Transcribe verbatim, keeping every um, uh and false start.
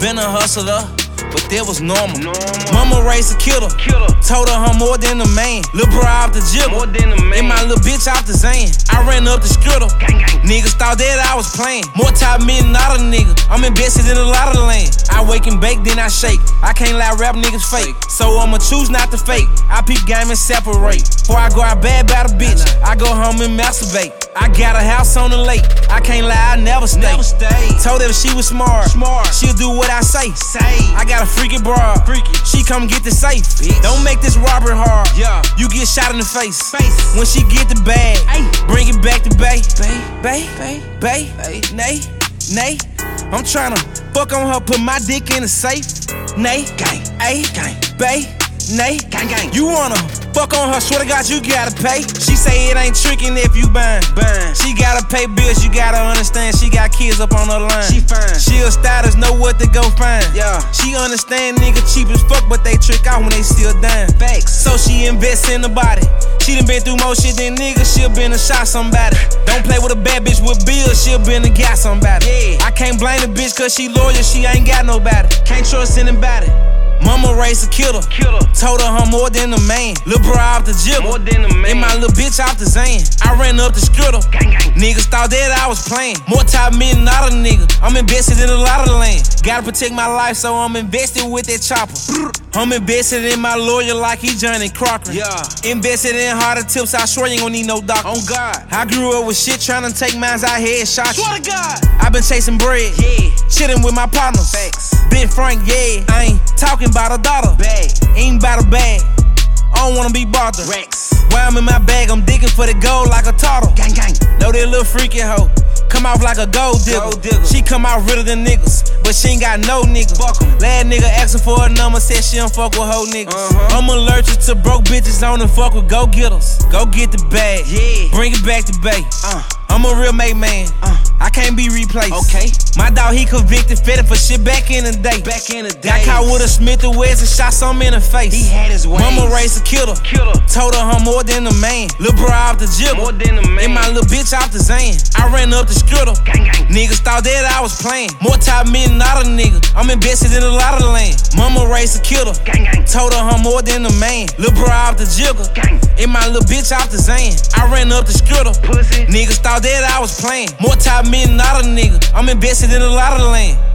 Been a hustler, but that was normal. normal. Mama raised a killer. Killer. Told her I'm more than a man. Lil' bro off the jib. More than a man. And my little bitch off the Zan. I ran up the skittle. Gang, gang. Niggas thought that I was playing. More top million dollar nigga. I'm invested in a lot of land. I wake and bake, then I shake. I can't lie, rap niggas fake. So I'ma choose not to fake. I peep game and separate. Before I go out bad by the bitch, I go home and masturbate. I got a house on the lake. I can't lie, I never stay. Never stay. Told her she was smart. Smart. She'll do what I say. Say. I got a freaky broad. Freaky. She come get the safe. Bitch. Don't make this robbery hard. Yeah. You get shot in the face. Face. When she get the bag, Ay. bring it back to Bay. Bay. Bay. Bay. Bay. Bay. Nay. Nay. I'm tryna fuck on her, put my dick in the safe. Nay. Gang. Ay. Gang. Bay. Nay. Gang, gang. You wanna fuck on her, swear to God you gotta pay. She say it ain't trickin' if you buying. Bang. She gotta pay bills, you gotta understand. She got kids up on her line. She fine. She a stylist, know what to go find. Yeah. She understand nigga cheap as fuck, but they trick out when they still dying. Facts. So she invests in the body. She done been through more shit than niggas, she'll been to shot somebody. Don't play with a bad bitch with bills, she'll been to got somebody. Yeah. I can't blame the bitch cause she loyal, she ain't got nobody. Can't trust anybody. Mama raised a killer. Killer. Told her I'm more than a man. Lil' bro off the jib. More than a man. And my little bitch off the Zan. I ran up the skittle. Gang, gang. Niggas thought that I was playing. More top million dollar nigga. I'm invested in a lot of land. Gotta protect my life, so I'm invested with that chopper. I'm invested in my lawyer like he Johnny Crocker. Yeah. Invested in harder tips, I swear you ain't gon' need no doctor. On God. I grew up with shit trying to take mines out head shots. Swear to God. I been chasing bread. Yeah. Chillin' with my partners. Facts. Been Frank, yeah. I ain't talking about a dollar. Bag. Ain't about a bag. I don't wanna be bothered. Rex. While I'm in my bag, I'm digging for the gold like a turtle. Gang, gang. Know that little freaky hoe. Come off like a gold digger. Gold digger. She come out realer than niggas, but she ain't got no niggas. Fuck 'em. Last nigga asking for a number, said she don't fuck with hoe niggas. Uh-huh. I'm allergic to broke bitches, I don't fuck with go getters. Go get the bag, Yeah. bring it back to Bay. Uh. I'm a real made man. Uh. I can't be replaced. Okay. My dog, he convicted, fed for shit back in the day. Back in the day. Got caught with a Smith and Wesson, shot something in the face. He had his ways. Mama raised a killer. Killer. Told her I'm more than a man. Lil' bro off the jib. More than a man. And my little bitch off the Zan. I ran up the skittle. Gang, gang. Niggas thought that I was playing. More top million dollar nigga. I'm invested in a lot of land. Mama raised a killer. Gang, gang. Told her I'm more than a man. Lil' bro off the jigger. Gang. And my little bitch off the Zan. I ran up the skittle. Pussy. Niggas thought that I was playing. More top million dollar nigga. I'm invested in a lot of land.